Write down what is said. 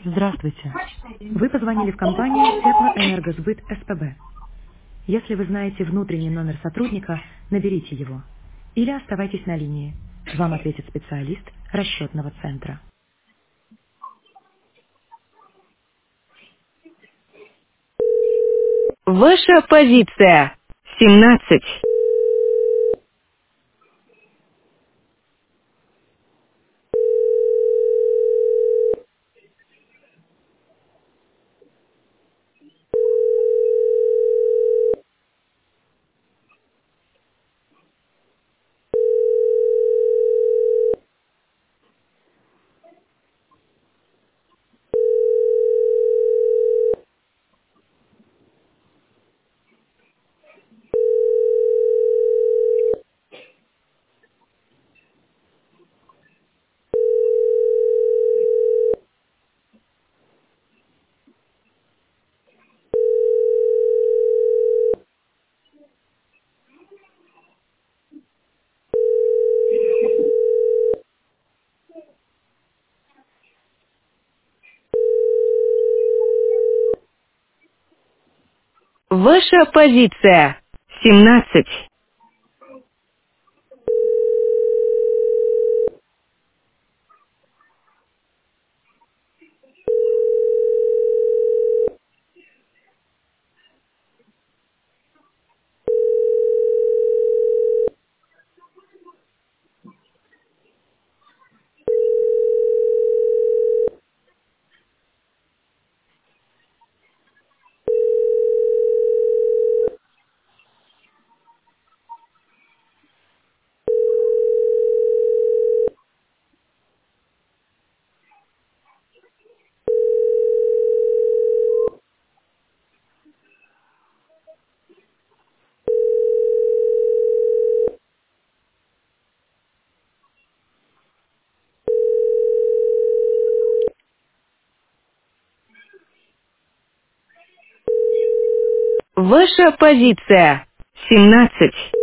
Здравствуйте. Вы позвонили в компанию Теплоэнергосбыт СПБ. Если вы знаете внутренний номер сотрудника, наберите его. Или оставайтесь на линии. Вам ответит специалист расчетного центра. Ваша позиция. 17. Ваша позиция. 17. Ваша позиция. 17.